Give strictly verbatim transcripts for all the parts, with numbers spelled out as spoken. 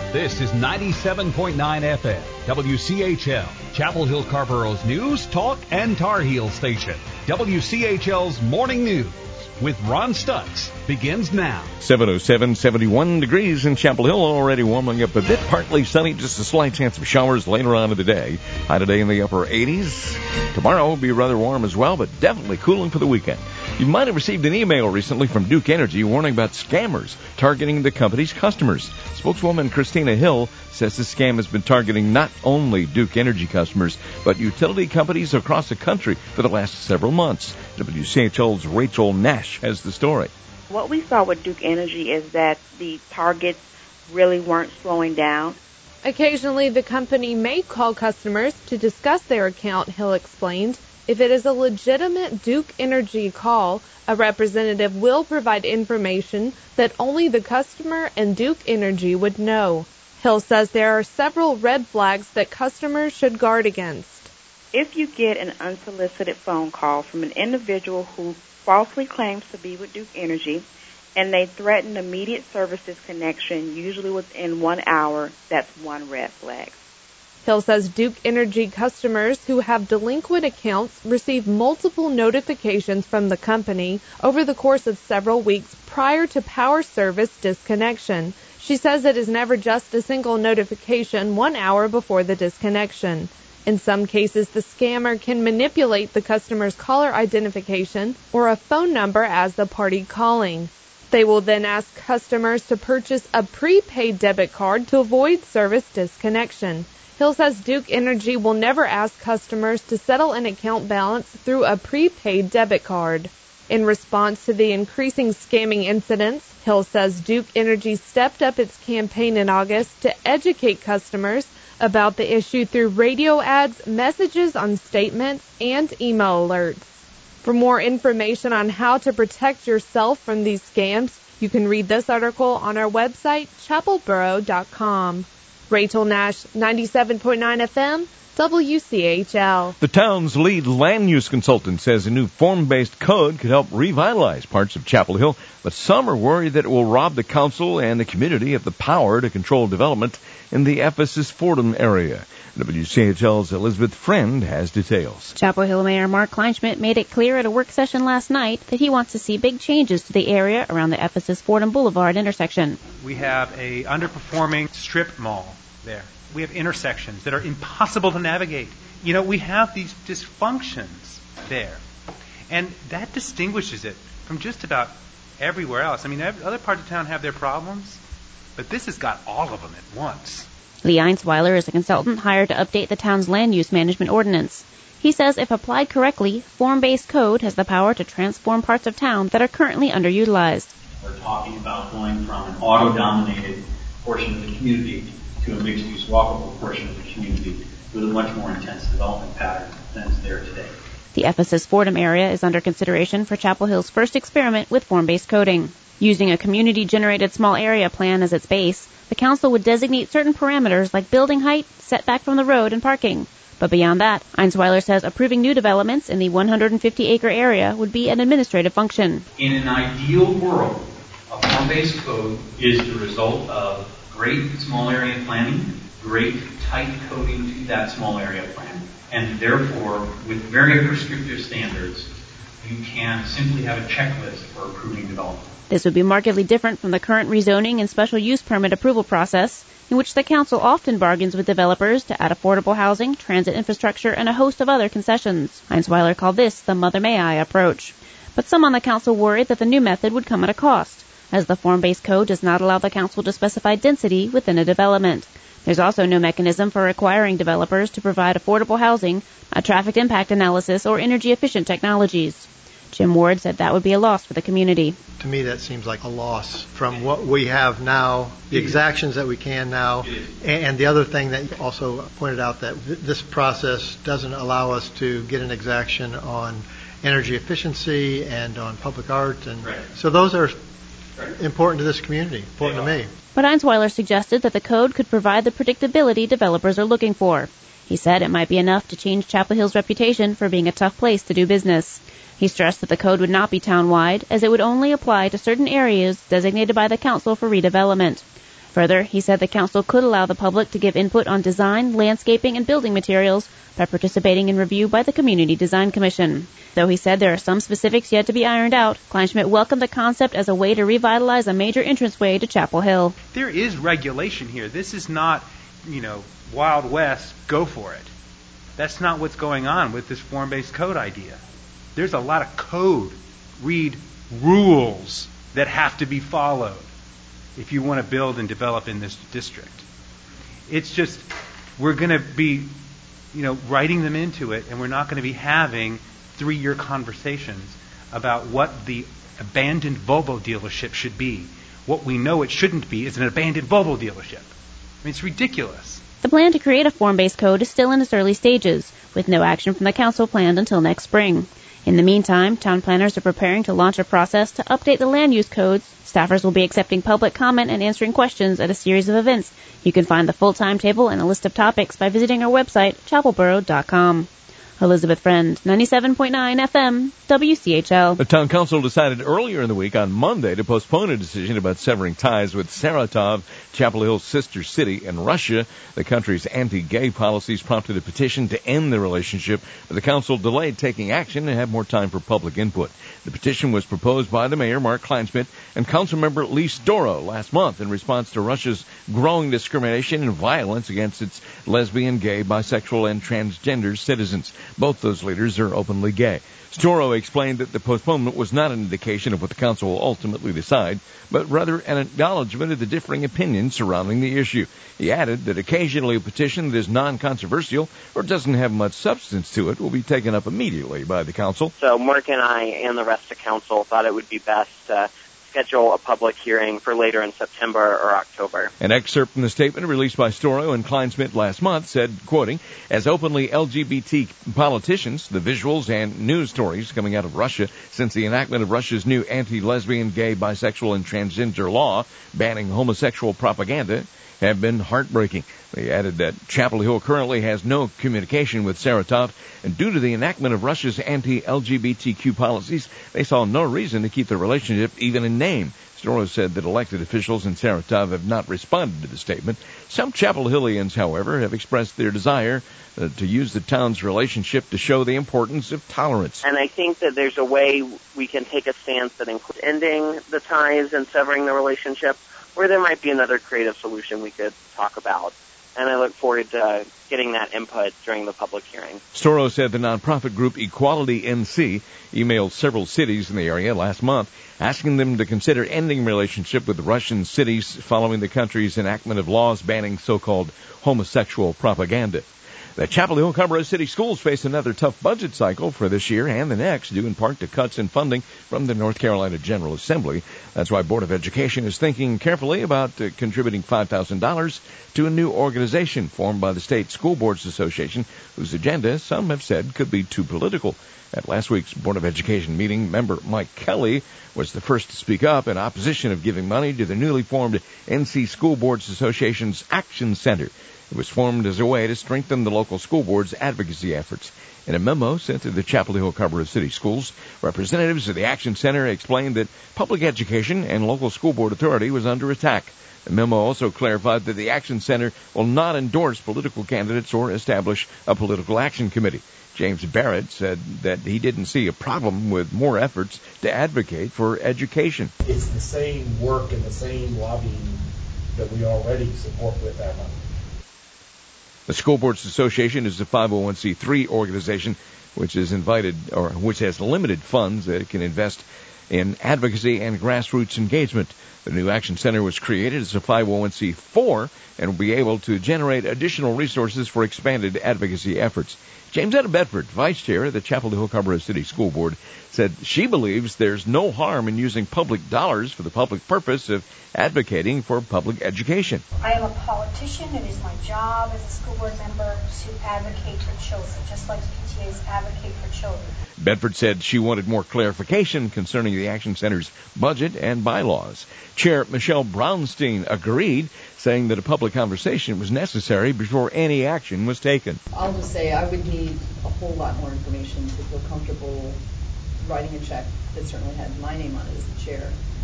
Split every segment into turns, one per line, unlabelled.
This is ninety-seven point nine F M, W C H L, Chapel Hill Carborough's news, talk, and Tar Heel station. W C H L's Morning News with Ron Stutz begins now.
seven oh seven, seventy-one degrees in Chapel Hill, already warming up a bit. Partly sunny, just a slight chance of showers later on in the day. High today in the upper eighties. Tomorrow will be rather warm as well, but definitely cooling for the weekend. You might have received an email recently from Duke Energy warning about scammers targeting the company's customers. Spokeswoman Christina Hill says the scam has been targeting not only Duke Energy customers, but utility companies across the country for the last several months. W C H L's Rachel Nash has the story.
What we saw with Duke Energy is that the targets really weren't slowing down.
Occasionally, the company may call customers to discuss their account, Hill explained. If it is a legitimate Duke Energy call, a representative will provide information that only the customer and Duke Energy would know. Hill says there are several red flags that customers should guard against.
If you get an unsolicited phone call from an individual who falsely claims to be with Duke Energy and they threaten immediate services connection, usually within one hour, that's one red flag.
Hill says Duke Energy customers who have delinquent accounts receive multiple notifications from the company over the course of several weeks prior to power service disconnection. She says it is never just a single notification one hour before the disconnection. In some cases, the scammer can manipulate the customer's caller identification or a phone number as the party calling. They will then ask customers to purchase a prepaid debit card to avoid service disconnection. Hill says Duke Energy will never ask customers to settle an account balance through a prepaid debit card. In response to the increasing scamming incidents, Hill says Duke Energy stepped up its campaign in August to educate customers about the issue through radio ads, messages on statements, and email alerts. For more information on how to protect yourself from these scams, you can read this article on our website, chapel borough dot com. Rachel Nash, ninety-seven point nine F M, W C H L.
The town's lead land use consultant says a new form-based code could help revitalize parts of Chapel Hill, but some are worried that it will rob the council and the community of the power to control development in the Ephesus Fordham area. W C H L's Elizabeth Friend has details.
Chapel Hill Mayor Mark Kleinschmidt made it clear at a work session last night that he wants to see big changes to the area around the Ephesus Fordham Boulevard intersection.
We have a underperforming strip mall there. We have intersections that are impossible to navigate. You know, we have these dysfunctions there. And that distinguishes it from just about everywhere else. I mean, other parts of town have their problems, but this has got all of them at once.
Lee Einsweiler is a consultant hired to update the town's land use management ordinance. He says if applied correctly, form-based code has the power to transform parts of town that are currently underutilized.
We're talking about going from an auto-dominated portion of the community to a mixed-use walkable portion of the community with a much more intense development pattern than is there today.
The Ephesus Fordham area is under consideration for Chapel Hill's first experiment with form-based coding. Using a community-generated small area plan as its base, the council would designate certain parameters like building height, setback from the road, and parking. But beyond that, Einsweiler says approving new developments in the one hundred fifty acre area would be an administrative function.
In an ideal world, a form-based code is the result of great small area planning, great tight coding to that small area plan, and therefore, with very prescriptive standards, you can simply have a checklist for approving development.
This would be markedly different from the current rezoning and special use permit approval process, in which the council often bargains with developers to add affordable housing, transit infrastructure, and a host of other concessions. Einsweiler called this the Mother May I approach. But some on the council worried that the new method would come at a cost, as the form-based code does not allow the council to specify density within a development. There's also no mechanism for requiring developers to provide affordable housing, a traffic impact analysis, or energy-efficient technologies. Jim Ward said that would be a loss for the community.
To me, that seems like a loss from what we have now, the exactions that we can now, and the other thing that you also pointed out, that this process doesn't allow us to get an exaction on energy efficiency and on public art, and right. So those are right. important to this community, important to me.
But Einsweiler suggested that the code could provide the predictability developers are looking for. He said it might be enough to change Chapel Hill's reputation for being a tough place to do business. He stressed that the code would not be town-wide, as it would only apply to certain areas designated by the council for redevelopment. Further, he said the council could allow the public to give input on design, landscaping, and building materials by participating in review by the Community Design Commission. Though he said there are some specifics yet to be ironed out, Kleinschmidt welcomed the concept as a way to revitalize a major entranceway to Chapel Hill.
There is regulation here. This is not, you know, Wild West, go for it. That's not what's going on with this form-based code idea. There's a lot of code. Read rules that have to be followed if you want to build and develop in this district. It's just, we're going to be, you know, writing them into it, and we're not going to be having three-year conversations about what the abandoned Volvo dealership should be. What we know it shouldn't be is an abandoned Volvo dealership. I mean, it's ridiculous.
The plan to create a form-based code is still in its early stages, with no action from the council planned until next spring. In the meantime, town planners are preparing to launch a process to update the land use codes. Staffers will be accepting public comment and answering questions at a series of events. You can find the full timetable and a list of topics by visiting our website, chapel borough dot com. Elizabeth Friend, ninety-seven point nine F M, W C H L.
The town council decided earlier in the week on Monday to postpone a decision about severing ties with Saratov, Chapel Hill's sister city in Russia. The country's anti-gay policies prompted a petition to end the relationship, but the council delayed taking action and had more time for public input. The petition was proposed by the mayor, Mark Kleinschmidt, and councilmember Lee Storo last month in response to Russia's growing discrimination and violence against its lesbian, gay, bisexual, and transgender citizens. Both those leaders are openly gay. Storo explained that the postponement was not an indication of what the council will ultimately decide, but rather an acknowledgement of the differing opinions surrounding the issue. He added that occasionally a petition that is non-controversial or doesn't have much substance to it will be taken up immediately by the council.
So Mark and I and the rest of council thought it would be best to schedule a public hearing for later in September or October.
An excerpt from the statement released by Storo and Kleinschmidt last month said, quoting, as openly L G B T politicians, the visuals and news stories coming out of Russia since the enactment of Russia's new anti-lesbian, gay, bisexual, and transgender law banning homosexual propaganda have been heartbreaking. They added that Chapel Hill currently has no communication with Saratov, and due to the enactment of Russia's anti-L G B T Q policies, they saw no reason to keep the relationship even in name. Storo said that elected officials in Saratov have not responded to the statement. Some Chapel Hillians, however, have expressed their desire uh, to use the town's relationship to show the importance of tolerance.
And I think that there's a way we can take a stance that includes ending the ties and severing the relationship, or there might be another creative solution we could talk about. And I look forward to getting that input during the public hearing.
Storo said the nonprofit group Equality N C emailed several cities in the area last month asking them to consider ending relationship with Russian cities following the country's enactment of laws banning so-called homosexual propaganda. The Chapel Hill Carrboro City Schools face another tough budget cycle for this year and the next, due in part to cuts in funding from the North Carolina General Assembly. That's why Board of Education is thinking carefully about uh, contributing five thousand dollars to a new organization formed by the State School Boards Association, whose agenda, some have said, could be too political. At last week's Board of Education meeting, member Mike Kelly was the first to speak up in opposition of giving money to the newly formed N C School Boards Association's Action Center. It was formed as a way to strengthen the local school board's advocacy efforts. In a memo sent to the Chapel Hill Carrboro City Schools, representatives of the Action Center explained that public education and local school board authority was under attack. The memo also clarified that the Action Center will not endorse political candidates or establish a political action committee. James Barrett said that he didn't see a problem with more efforts to advocate for education.
It's the same work and the same lobbying that we already support with our money.
The School Boards Association is a five oh one c three organization which is invited or which has limited funds that it can invest in advocacy and grassroots engagement. The new Action Center was created as a five oh one c four and will be able to generate additional resources for expanded advocacy efforts. Jamesetta Bedford, Vice Chair of the Chapel Hill Carrboro City School Board, said she believes there's no harm in using public dollars for the public purpose of advocating for public education.
I am a politician. It is my job as a school board member to advocate for children, just like P T As advocate for children.
Bedford said she wanted more clarification concerning the Action Center's budget and bylaws. Chair Michelle Brownstein agreed, saying that a public conversation was necessary before any action was taken.
I'll just say I would need a whole lot more information to feel comfortable writing a check that certainly had my name on it as the chair.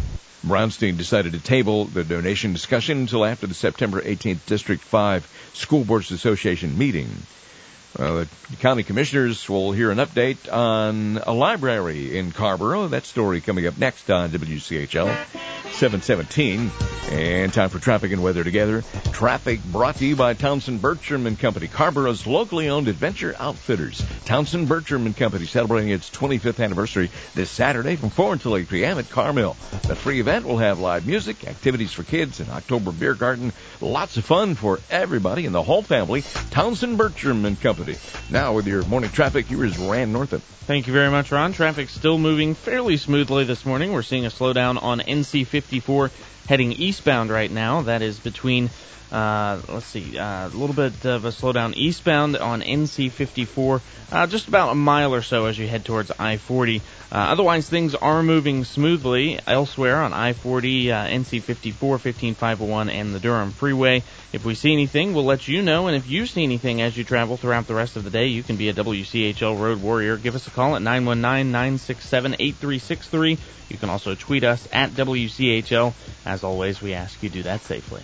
Brownstein decided to table the donation discussion until after the September eighteenth District five School Boards Association meeting. Well, the county commissioners will hear an update on a library in Carrboro. That story coming up next on W C H L seven seventeen. And time for traffic and weather together. Traffic brought to you by Townsend Bertram and Company, Carrboro's locally owned adventure outfitters. Townsend Bertram and Company celebrating its twenty-fifth anniversary this Saturday from four until eight p.m. at Carmill. The free event will have live music, activities for kids, an October beer garden. Lots of fun for everybody and the whole family. Townsend Bertram and Company. Now with your morning traffic, here is Rand Northam.
Thank you very much, Ron. Traffic still moving fairly smoothly this morning. We're seeing a slowdown on N C fifty-four heading eastbound right now. That is between, uh, let's see, uh, a little bit of a slowdown eastbound on N C fifty-four, uh, just about a mile or so as you head towards I forty. Uh, otherwise, things are moving smoothly elsewhere on I forty, uh, N C fifty-four, fifteen five oh one, and the Durham Freeway. If we see anything, we'll let you know. And if you see anything as you travel throughout the rest of the day, you can be a W C H L Road Warrior. Give us a call at nine one nine, nine six seven, eight three six three. You can also tweet us at W C H L. As always, we ask you do that safely.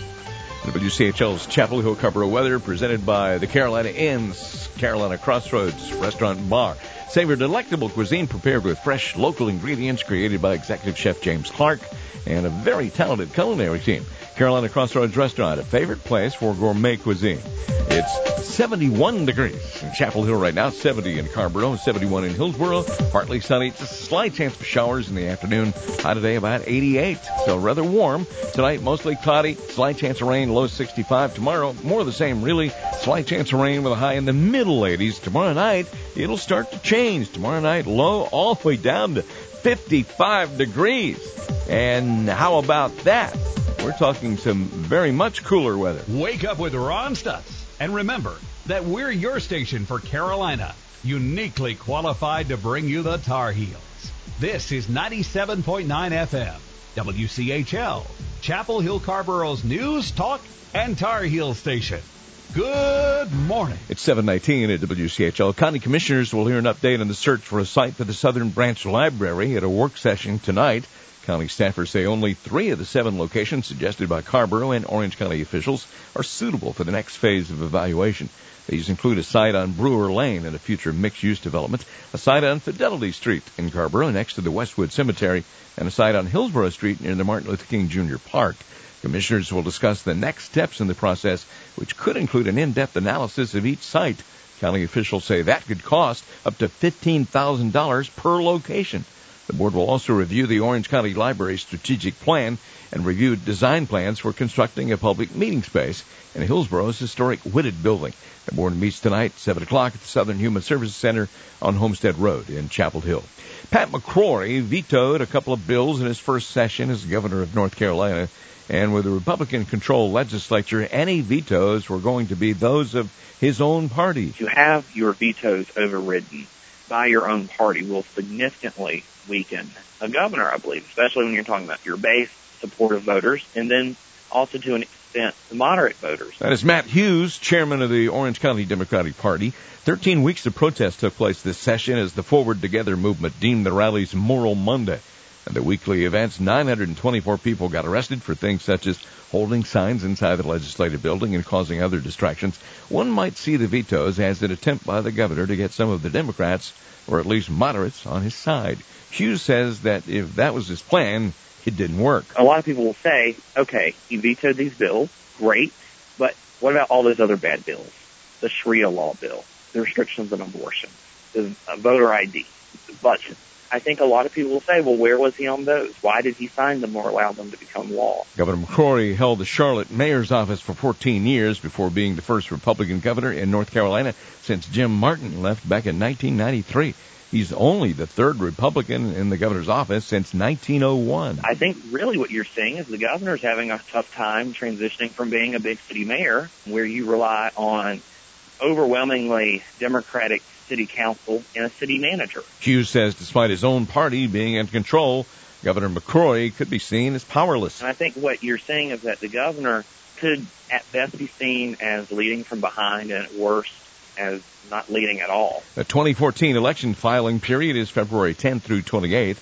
W C H L's Chapel Hill Carrboro weather presented by the Carolina Inns, Carolina Crossroads Restaurant and Bar. Savor delectable cuisine prepared with fresh local ingredients created by Executive Chef James Clark and a very talented culinary team. Carolina Crossroads Restaurant, a favorite place for gourmet cuisine. It's seventy-one degrees in Chapel Hill right now, seventy in Carrboro, seventy-one in Hillsboro. Partly sunny, just a slight chance of showers in the afternoon. High today about eighty-eight, so rather warm. Tonight mostly cloudy, slight chance of rain, low sixty-five. Tomorrow more of the same, really. Slight chance of rain with a high in the middle eighties. Tomorrow night it'll start to change. Tomorrow night low all the way down to fifty-five degrees. And how about that? We're talking some very much cooler weather.
Wake up with Ron Stutz. And remember that we're your station for Carolina, uniquely qualified to bring you the Tar Heels. This is ninety-seven point nine F M, W C H L, Chapel Hill Carrboro's news, talk, and Tar Heel station. Good morning.
It's seven nineteen at W C H L. County commissioners will hear an update on the search for a site for the Southern Branch Library at a work session tonight. County staffers say only three of the seven locations suggested by Carrboro and Orange County officials are suitable for the next phase of evaluation. These include a site on Brewer Lane and a future mixed-use development, a site on Fidelity Street in Carrboro next to the Westwood Cemetery, and a site on Hillsborough Street near the Martin Luther King Junior Park. Commissioners will discuss the next steps in the process, which could include an in-depth analysis of each site. County officials say that could cost up to fifteen thousand dollars per location. The board will also review the Orange County Library strategic plan and review design plans for constructing a public meeting space in Hillsboro's historic Whitted building. The board meets tonight at seven o'clock at the Southern Human Services Center on Homestead Road in Chapel Hill. Pat McCrory vetoed a couple of bills in his first session as governor of North Carolina, and with a Republican-controlled legislature, any vetoes were going to be those of his own party.
To have your vetoes overridden by your own party will significantly weaken a governor, I believe, especially when you're talking about your base, supportive voters, and then also to an extent the moderate voters.
That is Matt Hughes, chairman of the Orange County Democratic Party. Thirteen weeks of protest took place this session as the Forward Together movement deemed the rallies Moral Monday. At the weekly events, nine hundred twenty-four people got arrested for things such as holding signs inside the legislative building and causing other distractions. One might see the vetoes as an attempt by the governor to get some of the Democrats, or at least moderates, on his side. Hughes says that if that was his plan, it didn't work.
A lot of people will say, okay, he vetoed these bills, great, but what about all those other bad bills? The Sharia law bill, the restrictions on abortion, the voter I D, the budget. I think a lot of people will say, well, where was he on those? Why did he sign them or allow them to become law?
Governor McCrory held the Charlotte mayor's office for fourteen years before being the first Republican governor in North Carolina since Jim Martin left back in nineteen ninety-three. He's only the third Republican in the governor's office since nineteen oh one.
I think really what you're seeing is the governor's having a tough time transitioning from being a big city mayor, where you rely on overwhelmingly Democratic city council and a city manager.
Hughes says despite his own party being in control, Governor McCrory could be seen as powerless.
And I think what you're saying is that the governor could at best be seen as leading from behind and at worst as not leading at all.
The twenty fourteen election filing period is February tenth through twenty-eighth.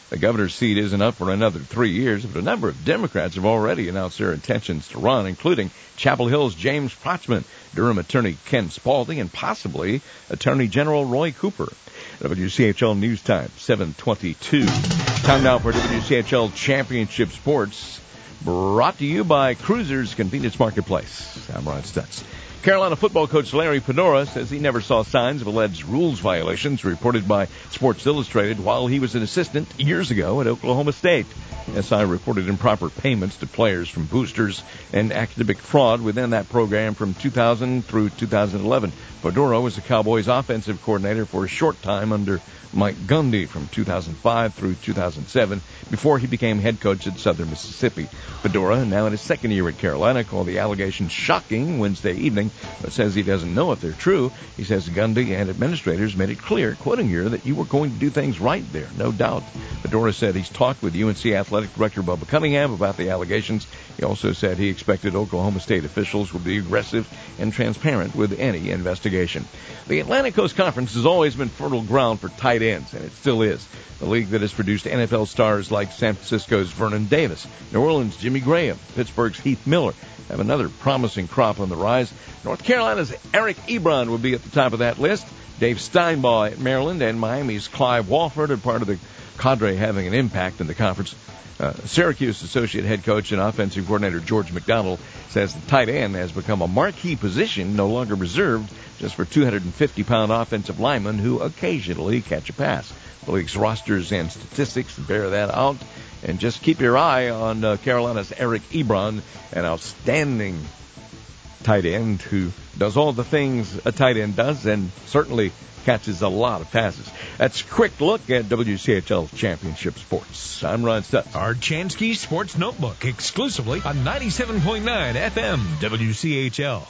The governor's seat isn't up for another three years, but a number of Democrats have already announced their intentions to run, including Chapel Hill's James Protzman, Durham attorney Ken Spalding, and possibly Attorney General Roy Cooper. W C H L News Time, seven twenty-two. Time now for W C H L Championship Sports, brought to you by Cruisers Convenience Marketplace. I'm Ron Stutz. Carolina football coach Larry Fedora says he never saw signs of alleged rules violations reported by Sports Illustrated while he was an assistant years ago at Oklahoma State. S I reported improper payments to players from boosters and academic fraud within that program from two thousand through two thousand eleven. Fedora was the Cowboys' offensive coordinator for a short time under Mike Gundy from two thousand five through two thousand seven before he became head coach at Southern Mississippi. Fedora, now in his second year at Carolina, called the allegations shocking Wednesday evening, but says he doesn't know if they're true. He says Gundy and administrators made it clear, quoting here, that you were going to do things right there, no doubt. Fedora said he's talked with U N C athletic director Bubba Cunningham about the allegations. He also said he expected Oklahoma State officials would be aggressive and transparent with any investigation. The Atlantic Coast Conference has always been fertile ground for tight ends, and it still is. The league that has produced N F L stars like San Francisco's Vernon Davis, New Orleans' Jimmy Graham, Pittsburgh's Heath Miller have another promising crop on the rise. North Carolina's Eric Ebron will be at the top of that list. Dave Steinbaugh at Maryland and Miami's Clive Walford are part of the cadre having an impact in the conference. Uh, Syracuse associate head coach and offensive coordinator George McDonald says the tight end has become a marquee position, no longer reserved just for two hundred fifty pound offensive linemen who occasionally catch a pass. The league's rosters and statistics bear that out. And just keep your eye on uh, Carolina's Eric Ebron, an outstanding tight end who does all the things a tight end does and certainly catches a lot of passes. That's a quick look at W C H L's Championship Sports. I'm Ron Stutz.
Our Chansky Sports Notebook, exclusively on ninety-seven point nine F M W C H L.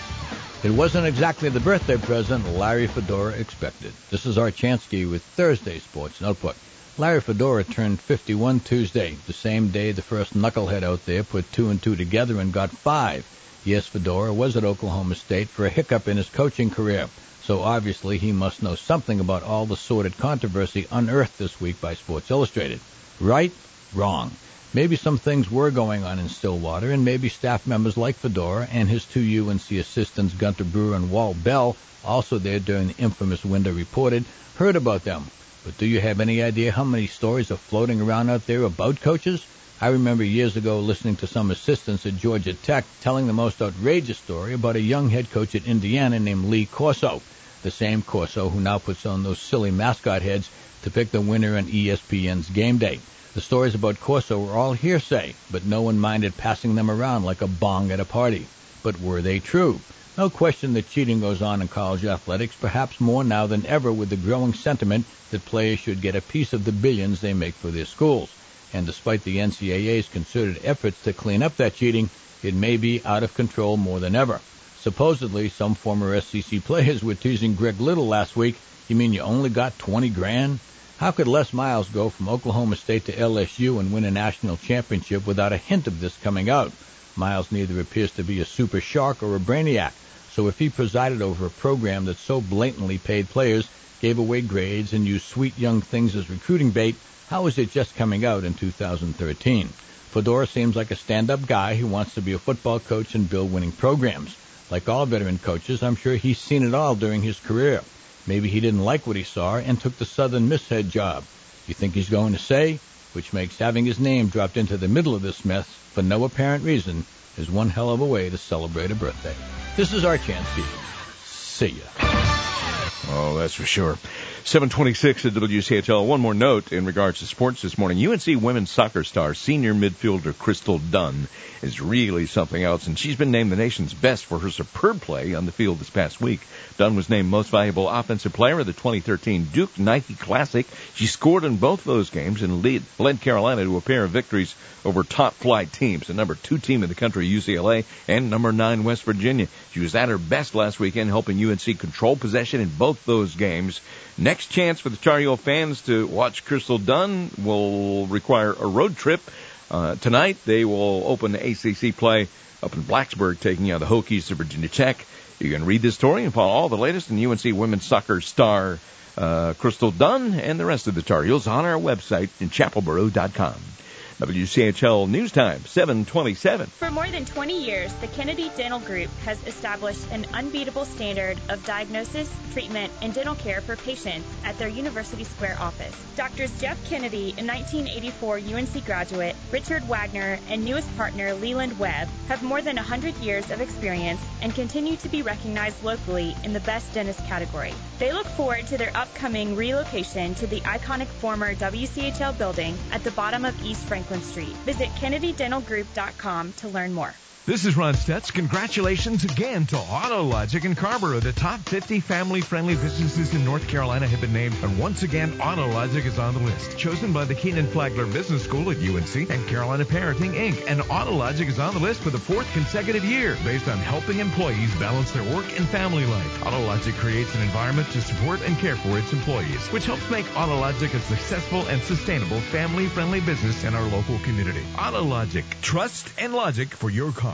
It wasn't exactly the birthday present Larry Fedora expected. This is our Chansky with Thursday Sports Notebook. Larry Fedora turned fifty-one Tuesday, the same day the first knucklehead out there put two and two together and got five. Yes, Fedora was at Oklahoma State for a hiccup in his coaching career, so obviously he must know something about all the sordid controversy unearthed this week by Sports Illustrated. Right? Wrong. Maybe some things were going on in Stillwater, and maybe staff members like Fedora and his two U N C assistants Gunter Brewer and Walt Bell, also there during the infamous window reported, heard about them. But do you have any idea how many stories are floating around out there about coaches? I remember years ago listening to some assistants at Georgia Tech telling the most outrageous story about a young head coach at Indiana named Lee Corso, the same Corso who now puts on those silly mascot heads to pick the winner on E S P N's Game Day. The stories about Corso were all hearsay, but no one minded passing them around like a bong at a party. But were they true? No question that cheating goes on in college athletics, perhaps more now than ever with the growing sentiment that players should get a piece of the billions they make for their schools. And despite the N C double A's concerted efforts to clean up that cheating, it may be out of control more than ever. Supposedly, some former S E C players were teasing Greg Little last week. You mean you only got twenty grand? How could Les Miles go from Oklahoma State to L S U and win a national championship without a hint of this coming out? Miles neither appears to be a super shark or a brainiac. So if he presided over a program that so blatantly paid players, gave away grades, and used sweet young things as recruiting bait, how is it just coming out in two thousand thirteen? Fedora seems like a stand-up guy who wants to be a football coach and build winning programs. Like all veteran coaches, I'm sure he's seen it all during his career. Maybe he didn't like what he saw and took the Southern Miss head job. You think he's going to say? Which makes having his name dropped into the middle of this mess for no apparent reason is one hell of a way to celebrate a birthday. This is our chance, people. See ya.
Oh, that's for sure. seven twenty-six at W C H L. One more note in regards to sports this morning. U N C women's soccer star, senior midfielder Crystal Dunn, is really something else, and she's been named the nation's best for her superb play on the field this past week. Dunn was named most valuable offensive player of the twenty thirteen Duke Nike Classic. She scored in both those games and lead, led Carolina to a pair of victories over top-flight teams, the number two team in the country, U C L A, and number nine, West Virginia. She was at her best last weekend, helping U N C control possession in both those games. Next chance for the Tar Heel fans to watch Crystal Dunn will require a road trip. Uh, tonight, they will open the A C C play up in Blacksburg, taking on the Hokies to Virginia Tech. You can read this story and follow all the latest in U N C women's soccer star uh, Crystal Dunn and the rest of the Tar Heels on our website in chapel boro dot com. W C H L News Time, seven twenty-seven.
For more than twenty years, the Kennedy Dental Group has established an unbeatable standard of diagnosis, treatment, and dental care for patients at their University Square office. Doctors Jeff Kennedy, a nineteen eighty-four U N C graduate, Richard Wagner, and newest partner Leland Webb have more than one hundred years of experience and continue to be recognized locally in the best dentist category. They look forward to their upcoming relocation to the iconic former W C H L building at the bottom of East Franklin Street. Visit kennedy dental group dot com to learn more.
This is Ron Stutz. Congratulations again to AutoLogic and Carrboro. The top fifty family-friendly businesses in North Carolina have been named, and once again, AutoLogic is on the list. Chosen by the Keenan Flagler Business School at U N C and Carolina Parenting, Incorporated. And AutoLogic is on the list for the fourth consecutive year, based on helping employees balance their work and family life. AutoLogic creates an environment to support and care for its employees, which helps make AutoLogic a successful and sustainable family-friendly business in our local community. AutoLogic, trust and logic for your car.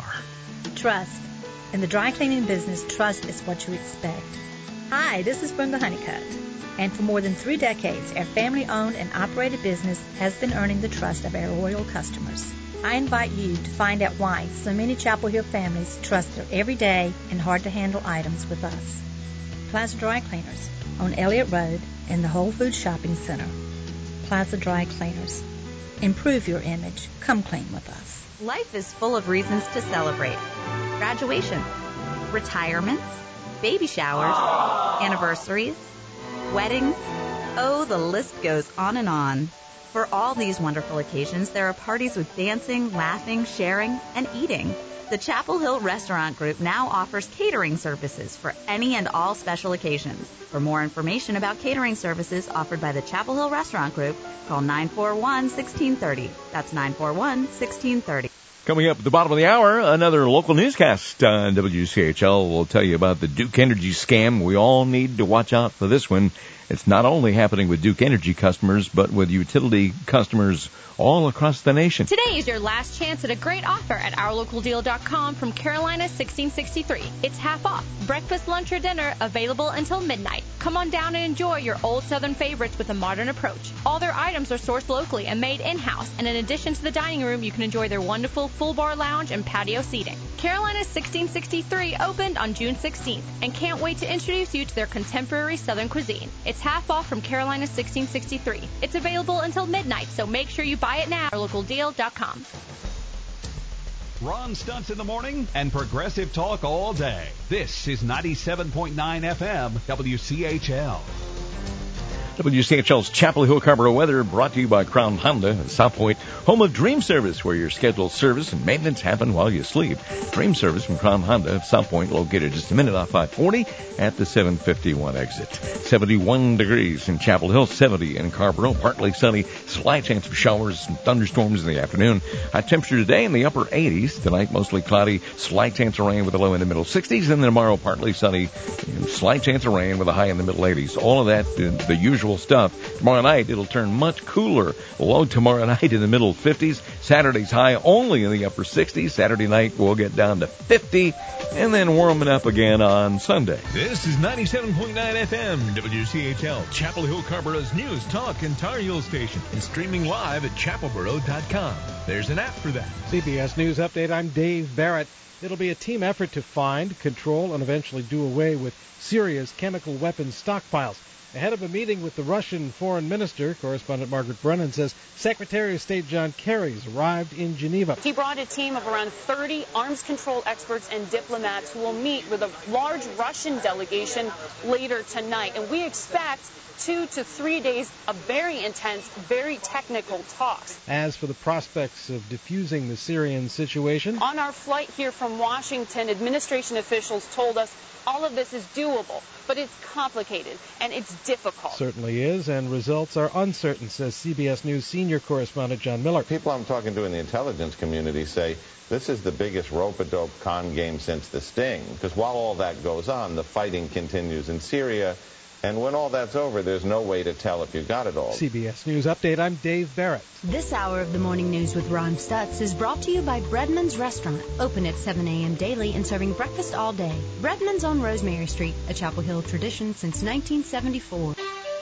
Trust. In the dry cleaning business, trust is what you expect. Hi, this is Brenda Honeycutt. And for more than three decades, our family-owned and operated business has been earning the trust of our loyal customers. I invite you to find out why so many Chapel Hill families trust their everyday and hard-to-handle items with us. Plaza Dry Cleaners on Elliott Road in the Whole Foods Shopping Center. Plaza Dry Cleaners. Improve your image. Come clean with us.
Life is full of reasons to celebrate. Graduation, retirements, baby showers, anniversaries, weddings. Oh, the list goes on and on. For all these wonderful occasions, there are parties with dancing, laughing, sharing, and eating. The Chapel Hill Restaurant Group now offers catering services for any and all special occasions. For more information about catering services offered by the Chapel Hill Restaurant Group, call nine four one, one six three zero. That's nine four one, one six three zero.
Coming up at the bottom of the hour, another local newscast on W C H L will tell you about the Duke Energy scam. We all need to watch out for this one. It's not only happening with Duke Energy customers, but with utility customers all across the nation.
Today is your last chance at a great offer at our local deal dot com from Carolina sixteen sixty-three. It's half off. Breakfast, lunch, or dinner available until midnight. Come on down and enjoy your old Southern favorites with a modern approach. All their items are sourced locally and made in-house, and in addition to the dining room, you can enjoy their wonderful full bar lounge and patio seating. Carolina sixteen sixty-three opened on June sixteenth and can't wait to introduce you to their contemporary Southern cuisine. It's half off from Carolina sixteen sixty-three. It's available until midnight, so make sure you buy it now at our local deal dot com.
Ron Stutz in the morning and progressive talk all day. This is ninety-seven point nine F M W C H L.
W C H L's Chapel Hill Carrboro weather brought to you by Crown Honda at South Point, home of Dream Service, where your scheduled service and maintenance happen while you sleep. Dream Service from Crown Honda of South Point, located just a minute off five forty at the seven fifty-one exit. seventy-one degrees in Chapel Hill, seventy in Carrboro, partly sunny, slight chance of showers and thunderstorms in the afternoon. High temperature today in the upper eighties. Tonight, mostly cloudy, slight chance of rain with a low in the middle sixties. And then tomorrow, partly sunny, and slight chance of rain with a high in the middle eighties. All of that, uh, the usual stuff. Tomorrow night, it'll turn much cooler. Low tomorrow night in the middle fifties. Saturday's high only in the upper sixties. Saturday night, we'll get down to fifty, and then warming up again on Sunday.
This is ninety-seven point nine F M, W C H L, Chapel Hill Carrboro's news, talk, and Tar Heel station, and streaming live at chapel boro dot com. There's an app for that.
C B S News Update, I'm Dave Barrett. It'll be a team effort to find, control, and eventually do away with Syria's chemical weapons stockpiles. Ahead of a meeting with the Russian foreign minister, correspondent Margaret Brennan says Secretary of State John Kerry has arrived in Geneva.
He brought a team of around thirty arms control experts and diplomats who will meet with a large Russian delegation later tonight. And we expect two to three days of very intense, very technical talks.
As for the prospects of diffusing the Syrian situation,
on our flight here from Washington, administration officials told us all of this is doable, but it's complicated and it's difficult.
Certainly is, and results are uncertain, says C B S News senior correspondent John Miller.
People I'm talking to in the intelligence community say this is the biggest rope-a-dope con game since the Sting, because while all that goes on, the fighting continues in Syria, And when all that's over, there's no way to tell if you got it all.
C B S News Update, I'm Dave Barrett.
This hour of the Morning News with Ron Stutz is brought to you by Breadman's Restaurant, open at seven a.m. daily and serving breakfast all day. Breadman's on Rosemary Street, a Chapel Hill tradition since nineteen seventy-four.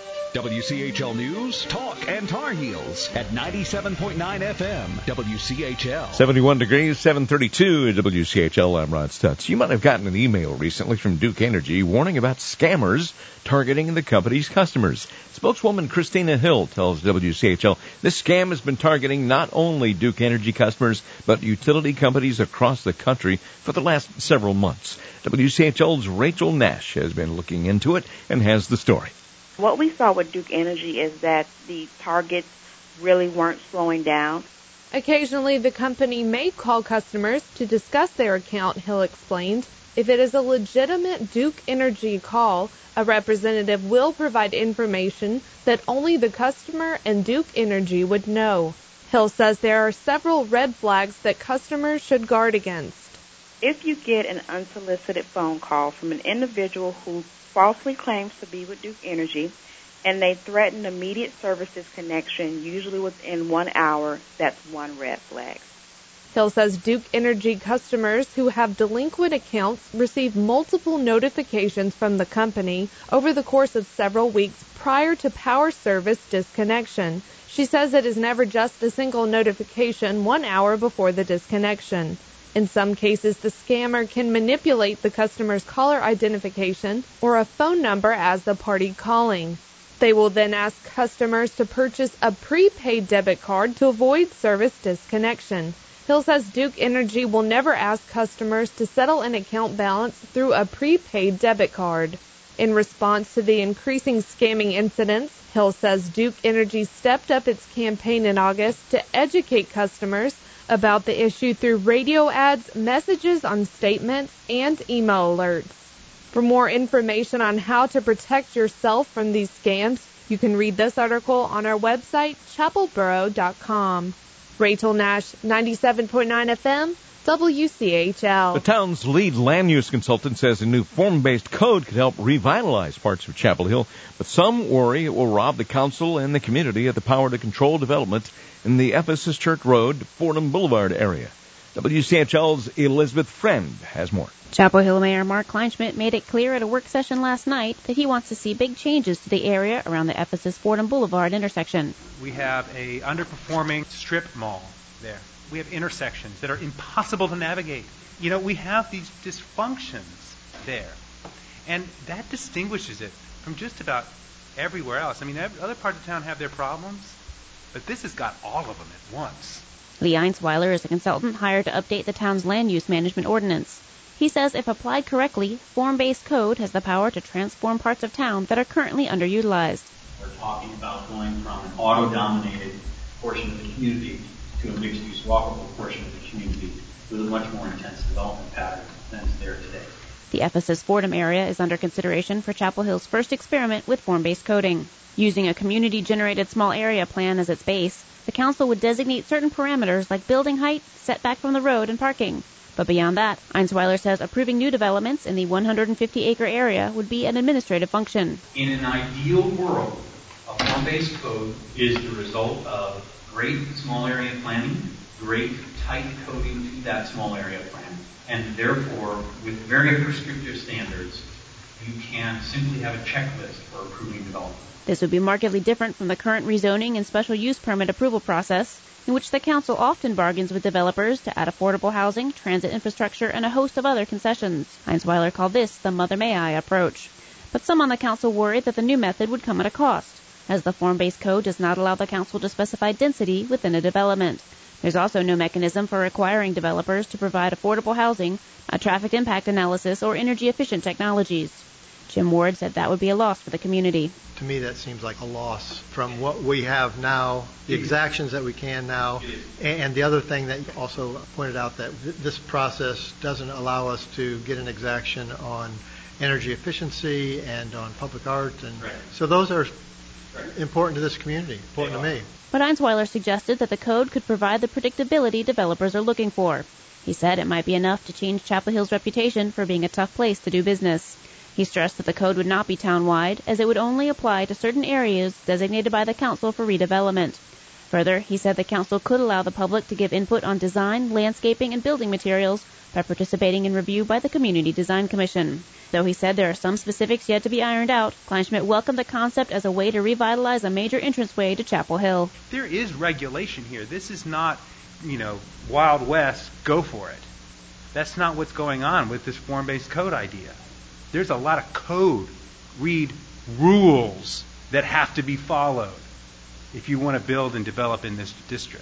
W C H L News, Talk, and Tar Heels at ninety-seven point nine F M, W C H L.
seventy-one degrees, seven thirty-two at W C H L. I'm Ron Stutz. You might have gotten an email recently from Duke Energy warning about scammers targeting the company's customers. Spokeswoman Christina Hill tells W C H L this scam has been targeting not only Duke Energy customers, but utility companies across the country for the last several months. W C H L's Rachel Nash has been looking into it and has the story.
What we saw with Duke Energy is that the targets really weren't slowing down.
Occasionally, the company may call customers to discuss their account, Hill explained. If it is a legitimate Duke Energy call, a representative will provide information that only the customer and Duke Energy would know. Hill says there are several red flags that customers should guard against.
If you get an unsolicited phone call from an individual who falsely claims to be with Duke Energy, and they threaten immediate services connection, usually within one hour, that's one red flag.
Hill says Duke Energy customers who have delinquent accounts receive multiple notifications from the company over the course of several weeks prior to power service disconnection. She says it is never just a single notification one hour before the disconnection. In some cases, the scammer can manipulate the customer's caller identification or a phone number as the party calling. They will then ask customers to purchase a prepaid debit card to avoid service disconnection. Hill says Duke Energy will never ask customers to settle an account balance through a prepaid debit card. In response to the increasing scamming incidents, Hill says Duke Energy stepped up its campaign in August to educate customers about the issue through radio ads, messages on statements, and email alerts. For more information on how to protect yourself from these scams, you can read this article on our website, chapel borough dot com. Rachel Nash, ninety-seven point nine F M, W C H L.
The town's lead land use consultant says a new form-based code could help revitalize parts of Chapel Hill, but some worry it will rob the council and the community of the power to control development in the Ephesus Church Road, Fordham Boulevard area. W C H L's Elizabeth Friend has more.
Chapel Hill Mayor Mark Kleinschmidt made it clear at a work session last night that he wants to see big changes to the area around the Ephesus-Fordham Boulevard intersection.
We have a underperforming strip mall there. We have intersections that are impossible to navigate. You know, we have these dysfunctions there. And that distinguishes it from just about everywhere else. I mean, other parts of town have their problems, but this has got all of them at once.
Lee Einsweiler is a consultant hired to update the town's land use management ordinance. He says if applied correctly, form-based code has the power to transform parts of town that are currently underutilized.
We're talking about going from an auto-dominated portion of the community to a mixed-use walkable portion of the community with a much more intense development pattern than is there today.
The Ephesus-Fordham area is under consideration for Chapel Hill's first experiment with form-based coding. Using a community-generated small area plan as its base, the council would designate certain parameters like building height, setback from the road, and parking. But beyond that, Einsweiler says approving new developments in the one hundred fifty acre area would be an administrative function.
In an ideal world, a form-based code is the result of great small area planning, great tight coding to that small area plan, and therefore, with very prescriptive standards, you can simply have a checklist for approving development.
This would be markedly different from the current rezoning and special use permit approval process, in which the council often bargains with developers to add affordable housing, transit infrastructure, and a host of other concessions. Einsweiler called this the Mother May I approach. But some on the council worried that the new method would come at a cost, as the form-based code does not allow the council to specify density within a development. There's also no mechanism for requiring developers to provide affordable housing, a traffic impact analysis, or energy-efficient technologies. Jim Ward said that would be a loss for the community.
To me, that seems like a loss from what we have now, the exactions that we can now, and the other thing that you also pointed out, that this process doesn't allow us to get an exaction on energy efficiency and on public art, and right. So those are important to this community, important to me.
But Einsweiler suggested that the code could provide the predictability developers are looking for. He said it might be enough to change Chapel Hill's reputation for being a tough place to do business. He stressed that the code would not be town-wide, as it would only apply to certain areas designated by the council for redevelopment. Further, he said the council could allow the public to give input on design, landscaping, and building materials by participating in review by the Community Design Commission. Though he said there are some specifics yet to be ironed out, Kleinschmidt welcomed the concept as a way to revitalize a major entranceway to Chapel Hill.
There is regulation here. This is not, you know, Wild West, go for it. That's not what's going on with this form-based code idea. There's a lot of code, read rules that have to be followed if you want to build and develop in this district.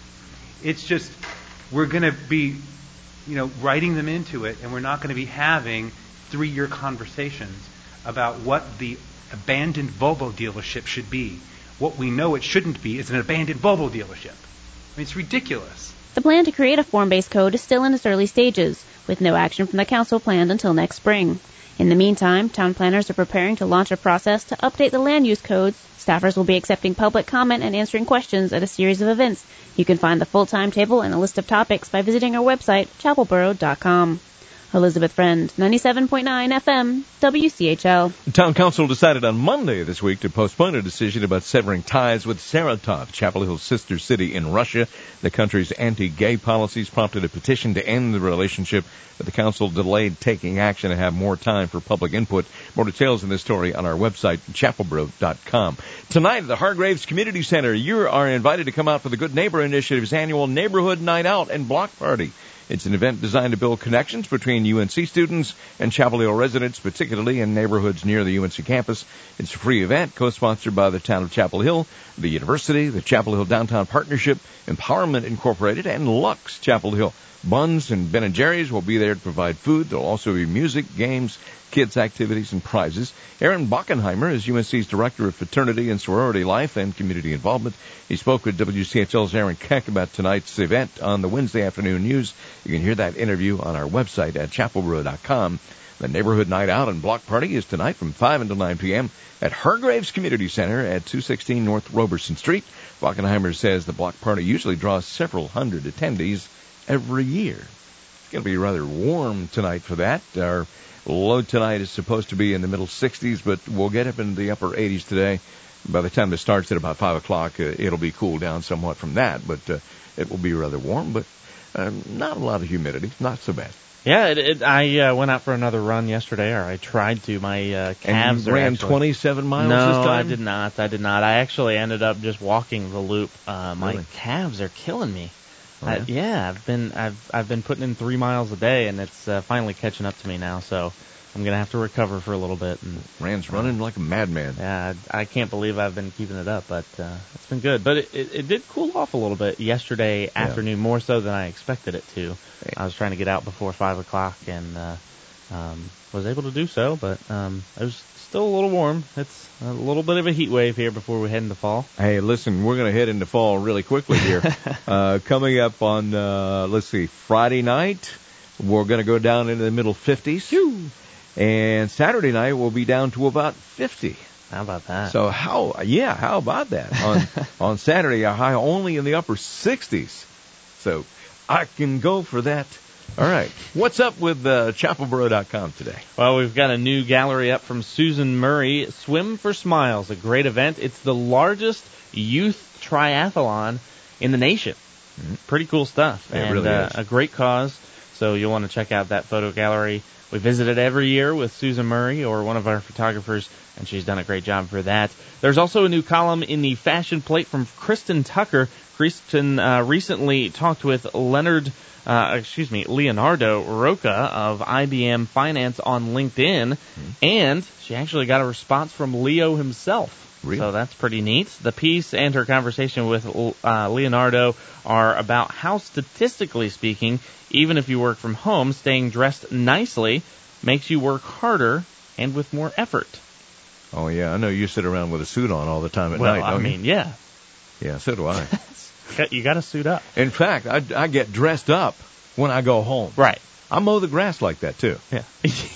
It's just, we're going to be, you know, writing them into it, and we're not going to be having three-year conversations about what the abandoned Volvo dealership should be. What we know it shouldn't be is an abandoned Volvo dealership. I mean, it's ridiculous.
The plan to create a form-based code is still in its early stages, with no action from the council planned until next spring. In the meantime, town planners are preparing to launch a process to update the land use codes. Staffers will be accepting public comment and answering questions at a series of events. You can find the full timetable and a list of topics by visiting our website, chapelboro dot com. Elizabeth Friend, ninety-seven point nine F M, W C H L.
The town council decided on Monday this week to postpone a decision about severing ties with Saratov, Chapel Hill's sister city in Russia. The country's anti-gay policies prompted a petition to end the relationship, but the council delayed taking action to have more time for public input. More details in this story on our website, chapelboro dot com. Tonight at the Hargraves Community Center, you are invited to come out for the Good Neighbor Initiative's annual Neighborhood Night Out and Block Party. It's an event designed to build connections between U N C students and Chapel Hill residents, particularly in neighborhoods near the U N C campus. It's a free event co-sponsored by the town of Chapel Hill, the university, the Chapel Hill Downtown Partnership, Empowerment Incorporated, and Lux Chapel Hill. Buns and Ben and Jerry's will be there to provide food. There'll also be music, games, kids' activities, and prizes. Aaron Bockenheimer is U N C's Director of Fraternity and Sorority Life and Community Involvement. He spoke with W C H L's Aaron Keck about tonight's event on the Wednesday afternoon news. You can hear that interview on our website at chapelboro dot com. The Neighborhood Night Out and Block Party is tonight from five until nine p.m. at Hargraves Community Center at two sixteen North Roberson Street. Bockenheimer says the Block Party usually draws several hundred attendees every year. It's going to be rather warm tonight for that. Our low tonight is supposed to be in the middle sixties, but we'll get up into the upper eighties today. By the time it starts at about five o'clock, uh, it'll be cooled down somewhat from that, but uh, it will be rather warm, but uh, not a lot of humidity. Not so bad.
Yeah, it, it, I uh, went out for another run yesterday, or I tried to. My uh, calves
and you
are
ran
actually,
twenty-seven miles
no,
this time?
No, I did not. I did not. I actually ended up just walking the loop. Uh, my
really?
calves are killing me.
Oh, yeah?
I, yeah, I've been I've I've been putting in three miles a day, and it's uh, finally catching up to me now. So I'm gonna have to recover for a little bit. And
Rand's running like a madman.
Yeah, I, I can't believe I've been keeping it up, but uh, it's been good. But it, it, it did cool off a little bit yesterday
yeah.
afternoon, more so than I expected it to. I was trying to get out before five o'clock, and uh, um, was able to do so, but um, it was still a little warm. It's a little bit of a heat wave here before we head into fall.
Hey, listen, we're going to head into fall really quickly here. uh, coming up on, uh, let's see, Friday night, we're going to go down into the middle fifties. Phew. And Saturday night, we'll be down to about fifty.
How about that?
So how, yeah, how about that? On, on Saturday, a high only in the upper sixties. So I can go for that. All right. What's up with uh, chapelboro dot com today?
Well, we've got a new gallery up from Susan Murray. Swim for Smiles, a great event. It's the largest youth triathlon in the nation. Mm-hmm. Pretty cool stuff.
It
and
really
uh,
is.
A great cause. So you'll want to check out that photo gallery. We visit it every year with Susan Murray, or one of our photographers, and she's done a great job for that. There's also a new column in the Fashion Plate from Kristen Tucker. Kristen uh, recently talked with Leonard, uh, excuse me, Leonardo Roca of I B M Finance on LinkedIn, mm-hmm. and she actually got a response from Leo himself.
Really?
So that's pretty neat. The piece and her conversation with uh, Leonardo are about how, statistically speaking, even if you work from home, staying dressed nicely makes you work harder and with more effort.
Oh, yeah. I know you sit around with a suit on all the time at
well,
night, don't
I mean,
you?
yeah.
Yeah, so do I.
You got to suit up.
In fact, I, I get dressed up when I go home.
Right.
I mow the grass like that, too.
Yeah.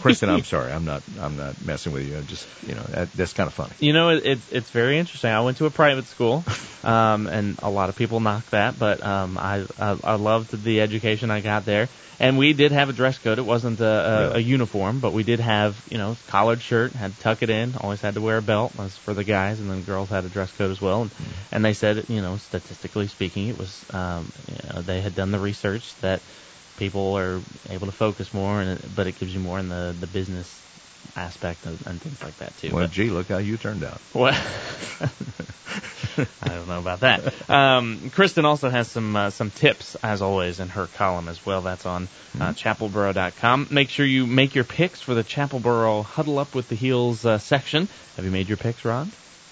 Kristen, I'm sorry. I'm not I'm not messing with you. I'm just, you know, that, that's kind of funny.
You know, it, it's it's very interesting. I went to a private school, um, and a lot of people knock that, but um, I, I I loved the education I got there. And we did have a dress code. It wasn't a, a,
Really?
a uniform, but we did have, you know, collared shirt, had to tuck it in, always had to wear a belt. That was for the guys, and then girls had a dress code as well. And, mm-hmm. and they said, you know, statistically speaking, it was, um, you know, they had done the research that people are able to focus more, and it, but it gives you more in the, the business aspect and, and things like that, too.
Well,
but,
gee, look how you turned out.
Well, I don't know about that. Um, Kristen also has some uh, some tips, as always, in her column as well. That's on uh, chapel boro dot com. Make sure you make your picks for the Chapelboro Huddle Up with the Heels uh, section. Have you made your picks, Ron?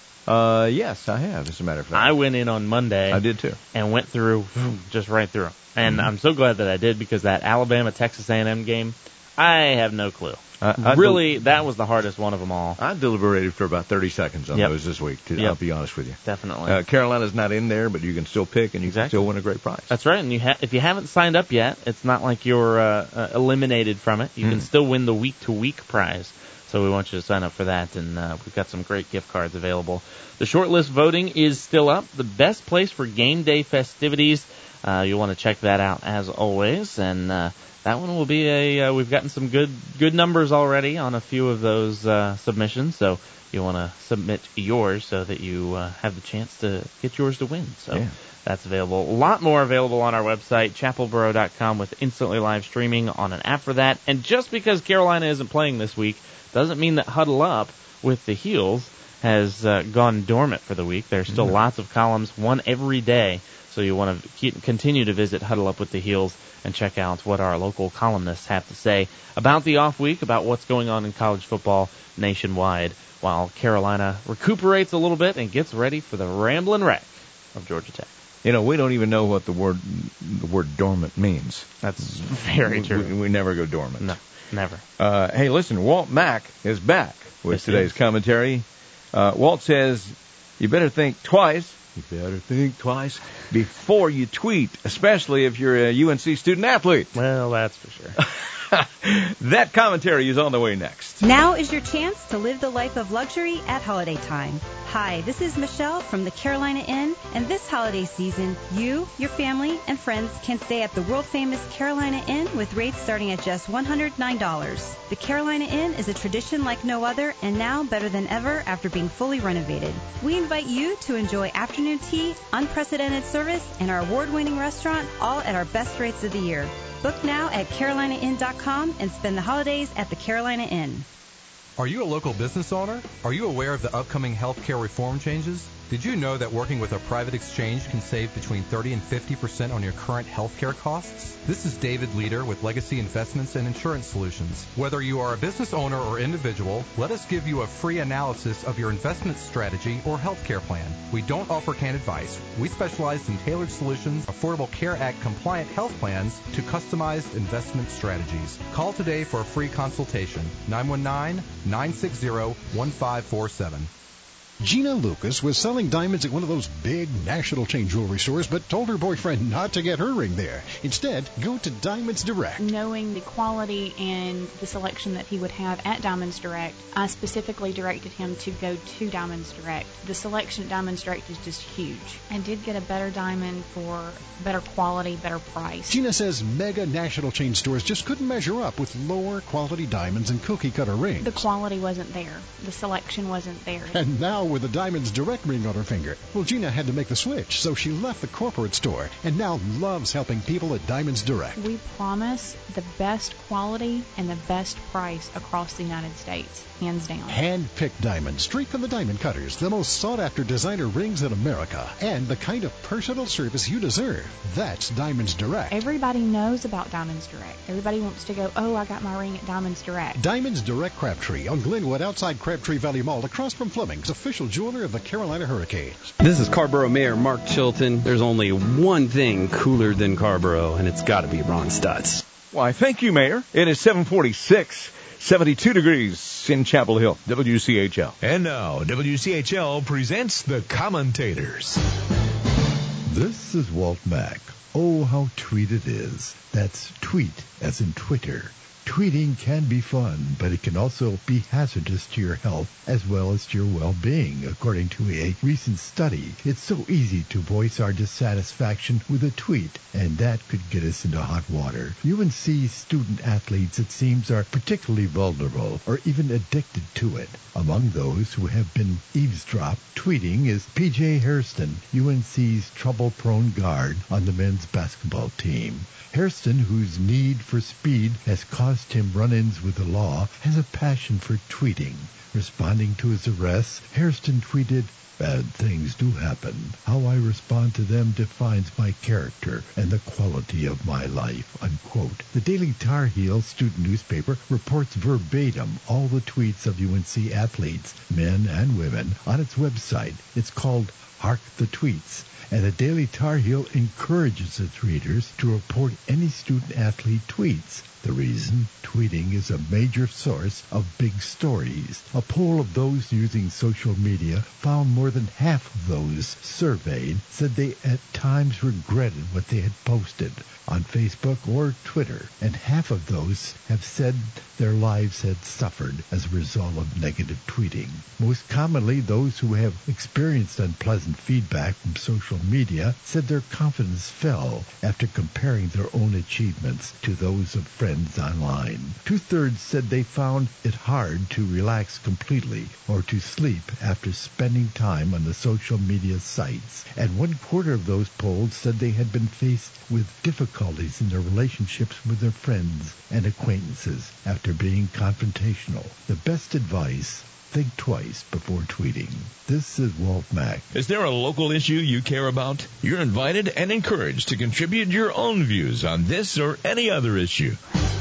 Uh, yes, I have, as a matter of fact.
I went in on Monday.
I did, too.
And went through, just right through them. And mm-hmm. I'm so glad that I did, because that Alabama-Texas A and M game, I have no clue. Uh, I really, del- that was the hardest one of them all.
I deliberated for about thirty seconds on
yep.
those this week, to,
yep.
I'll be honest with you.
Definitely.
Uh, Carolina's not in there, but you can still pick, and you exactly. can still win a great prize.
That's right, and you ha- if you haven't signed up yet, it's not like you're uh, uh, eliminated from it. You mm. can still win the week-to-week prize. So we want you to sign up for that, and uh, we've got some great gift cards available. The shortlist voting is still up. The best place for game day festivities. Uh, you'll want to check that out, as always, and uh, that one will be a, uh, we've gotten some good good numbers already on a few of those uh, submissions, so you want to submit yours so that you uh, have the chance to get yours to win. So yeah. That's available. A lot more available on our website, chapel boro dot com, with instantly live streaming on an app for that. And just because Carolina isn't playing this week doesn't mean that Huddle Up with the Heels has uh, gone dormant for the week. There's still mm-hmm. lots of columns, one every day. So you want to keep, continue to visit Huddle Up with the Heels and check out what our local columnists have to say about the off week, about what's going on in college football nationwide, while Carolina recuperates a little bit and gets ready for the Ramblin' Wreck of Georgia Tech.
You know, we don't even know what the word the word dormant means.
That's very true.
We, we never go dormant.
No, never.
Uh, hey, listen, Walt Mack is back with
yes,
today's commentary. Uh, Walt says, you better think twice. You better think twice before you tweet, especially if you're a U N C student-athlete.
Well, that's for sure.
That commentary is on the way next.
Now is your chance to live the life of luxury at holiday time. Hi, this is Michelle from the Carolina Inn, and this holiday season, you, your family, and friends can stay at the world-famous Carolina Inn with rates starting at just one hundred nine dollars. The Carolina Inn is a tradition like no other, and now better than ever after being fully renovated. We invite you to enjoy afternoon tea, unprecedented service, and our award-winning restaurant, all at our best rates of the year. Book now at carolina inn dot com and spend the holidays at the Carolina Inn.
Are you a local business owner? Are you aware of the upcoming healthcare reform changes? Did you know that working with a private exchange can save between thirty and fifty percent on your current healthcare costs? This is David Leader with Legacy Investments and Insurance Solutions. Whether you are a business owner or individual, let us give you a free analysis of your investment strategy or healthcare plan. We don't offer canned advice. We specialize in tailored solutions, Affordable Care Act compliant health plans to customized investment strategies. Call today for a free consultation. nine one nine, nine six zero, one five four seven.
Gina Lucas was selling diamonds at one of those big national chain jewelry stores, but told her boyfriend not to get her ring there. Instead, go to Diamonds Direct.
Knowing the quality and the selection that he would have at Diamonds Direct, I specifically directed him to go to Diamonds Direct. The selection at Diamonds Direct is just huge. I did get a better diamond for better quality, better price.
Gina says mega national chain stores just couldn't measure up with lower quality diamonds and cookie cutter rings.
The quality wasn't there. The selection wasn't there.
And now with a Diamonds Direct ring on her finger, well, Gina had to make the switch, so she left the corporate store and now loves helping people at Diamonds Direct.
We promise the best quality and the best price across the United States, hands down.
Hand-picked diamonds straight from the diamond cutters, the most sought-after designer rings in America, and the kind of personal service you deserve. That's Diamonds Direct.
Everybody knows about Diamonds Direct. Everybody wants to go, oh, I got my ring at Diamonds Direct.
Diamonds Direct Crabtree on Glenwood outside Crabtree Valley Mall across from Fleming's, official jeweler of the Carolina Hurricanes.
This is Carborough Mayor Mark Chilton. There's only one thing cooler than Carborough, and it's got to be Ron Stutz.
Why, thank you, Mayor. It is seven forty-six, seventy-two degrees in Chapel Hill, W C H L.
And now, W C H L presents the commentators.
This is Walt Mack. Oh, how tweet it is. That's tweet, as in Twitter. Tweeting can be fun, but it can also be hazardous to your health as well as to your well-being, according to a recent study. It's so easy to voice our dissatisfaction with a tweet, and that could get us into hot water. U N C student athletes, it seems, are particularly vulnerable or even addicted to it. Among those who have been eavesdropped tweeting is P J Hairston, U N C's trouble-prone guard on the men's basketball team. Hairston, whose need for speed has caused him run-ins with the law, has a passion for tweeting. Responding to his arrest, Hairston tweeted, "Bad things do happen. How I respond to them defines my character and the quality of my life," unquote. The Daily Tar Heel student newspaper reports verbatim all the tweets of U N C athletes, men and women, on its website. It's called Hark the Tweets, and the Daily Tar Heel encourages its readers to report any student-athlete tweets. The reason? Tweeting is a major source of big stories. A poll of those using social media found more than half of those surveyed said they at times regretted what they had posted on Facebook or Twitter, and half of those have said their lives had suffered as a result of negative tweeting. Most commonly, those who have experienced unpleasant feedback from social media said their confidence fell after comparing their own achievements to those of friends online. Two-thirds said they found it hard to relax completely or to sleep after spending time on the social media sites. And one quarter of those polled said they had been faced with difficulties in their relationships with their friends and acquaintances after being confrontational. The best advice: think twice before tweeting. This is Walt Mack.
Is there a local issue you care about? You're invited and encouraged to contribute your own views on this or any other issue.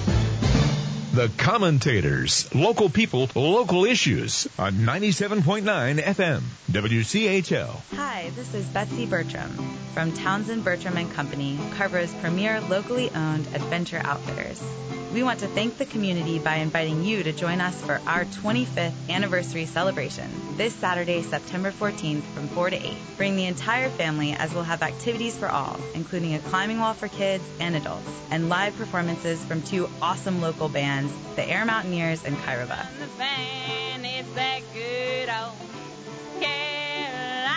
The Commentators, local people, local issues on ninety-seven point nine F M, W C H L.
Hi, this is Betsy Bertram from Townsend Bertram and Company, Carborough's premier locally owned adventure outfitters. We want to thank the community by inviting you to join us for our twenty-fifth anniversary celebration this Saturday, September fourteenth from four to eight. Bring the entire family as we'll have activities for all, including a climbing wall for kids and adults, and live performances from two awesome local bands, the Air Mountaineers and Kairoba. It's that good old Carolina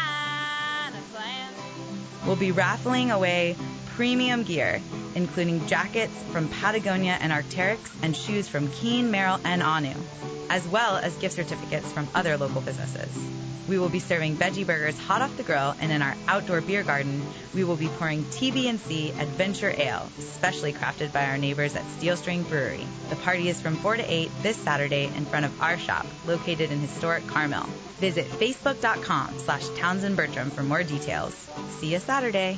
slam. We'll be raffling away premium gear, including jackets from Patagonia and Arc'teryx and shoes from Keen, Merrell, and Anu, as well as gift certificates from other local businesses. We will be serving veggie burgers hot off the grill, and in our outdoor beer garden, we will be pouring T B and C Adventure Ale, specially crafted by our neighbors at Steel String Brewery. The party is from four to eight this Saturday in front of our shop, located in historic Carmel. Visit facebook.com slash Townsend Bertram for more details. See you Saturday.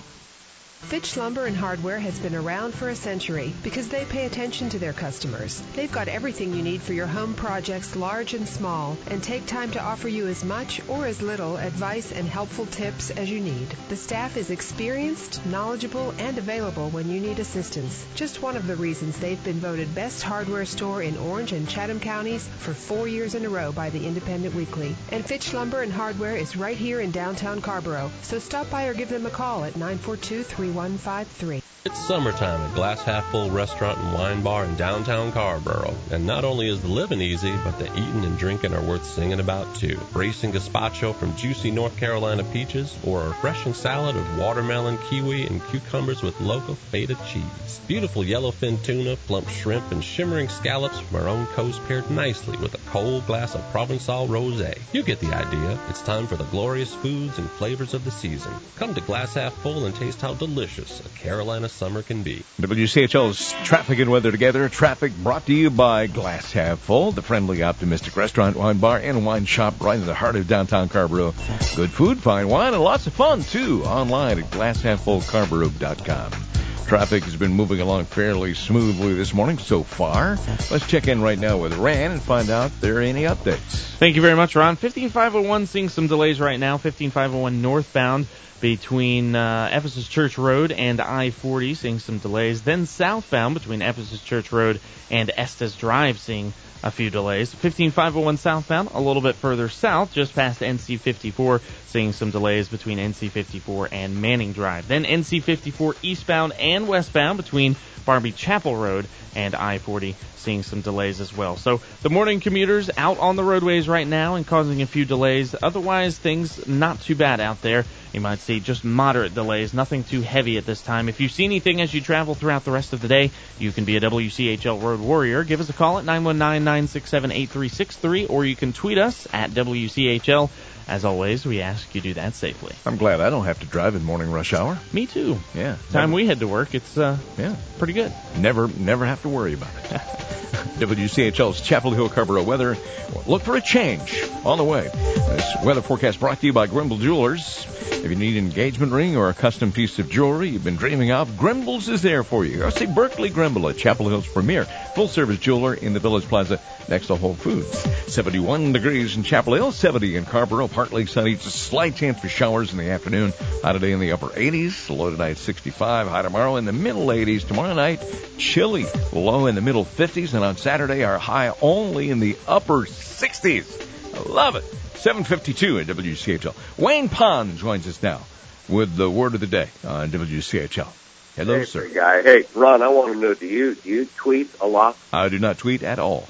Fitch Lumber and Hardware has been around for a century because they pay attention to their customers. They've got everything you need for your home projects, large and small, and take time to offer you as much or as little advice and helpful tips as you need. The staff is experienced, knowledgeable, and available when you need assistance. Just one of the reasons they've been voted best hardware store in Orange and Chatham counties for four years in a row by the Independent Weekly. And Fitch Lumber and Hardware is right here in downtown Carrboro, so stop by or give them a call at nine four two, three one five three.
It's summertime at Glass Half Full Restaurant and Wine Bar in downtown Carrboro. And not only is the living easy, but the eating and drinking are worth singing about too. Bracing gazpacho from juicy North Carolina peaches, or a refreshing salad of watermelon, kiwi, and cucumbers with local feta cheese. Beautiful yellowfin tuna, plump shrimp, and shimmering scallops from our own coast paired nicely with a cold glass of Provençal rosé. You get the idea. It's time for the glorious foods and flavors of the season. Come to Glass Half Full and taste how delicious a Carolina summer can be.
W C H L's Traffic and Weather Together. Traffic brought to you by Glass Half Full, the friendly, optimistic restaurant, wine bar, and wine shop right in the heart of downtown Carrboro. Good food, fine wine, and lots of fun, too, online at glass half full carboro dot com. Traffic has been moving along fairly smoothly this morning so far. Let's check in right now with Ran and find out if there are any updates.
Thank you very much, Ron. fifteen five oh one seeing some delays right now. fifteen five oh one northbound between uh, Ephesus Church Road and I forty, seeing some delays. Then southbound between Ephesus Church Road and Estes Drive, seeing a few delays. fifteen five oh one southbound, a little bit further south, just past N C fifty-four, seeing some delays between N C fifty-four and Manning Drive. Then N C fifty-four eastbound and and westbound between Barbie Chapel Road and I forty, seeing some delays as well. So the morning commuters out on the roadways right now and causing a few delays. Otherwise, things not too bad out there. You might see just moderate delays, nothing too heavy at this time. If you see anything as you travel throughout the rest of the day, you can be a W C H L Road Warrior. Give us a call at nine one nine, nine six seven, eight three six three, or you can tweet us at W C H L. As always, we ask you do that safely.
I'm glad I don't have to drive in morning rush hour.
Me too.
Yeah.
Time
never,
we head to work, it's uh,
yeah,
pretty good.
Never, never have to worry about it. W C H L's Chapel Hill Carrboro weather. Look for a change on the way. This weather forecast brought to you by Grimble Jewelers. If you need an engagement ring or a custom piece of jewelry you've been dreaming of, Grimble's is there for you. Go see Berkeley Grimble at Chapel Hill's premier full-service jeweler in the Village Plaza next to Whole Foods. seventy-one degrees in Chapel Hill, seventy in Carrboro, partly sunny, just a slight chance for showers in the afternoon. High today in the upper eighties, low tonight sixty-five, high tomorrow in the middle eighties. Tomorrow night, chilly, low in the middle fifties, and on Saturday, our high only in the upper sixties. I love it. seven fifty-two at W C H L. Wayne Pond joins us now with the word of the day on W C H L. Hello,
hey,
sir.
Guy. Hey, Ron, I want to know, do you do you tweet a lot?
I do not tweet at all.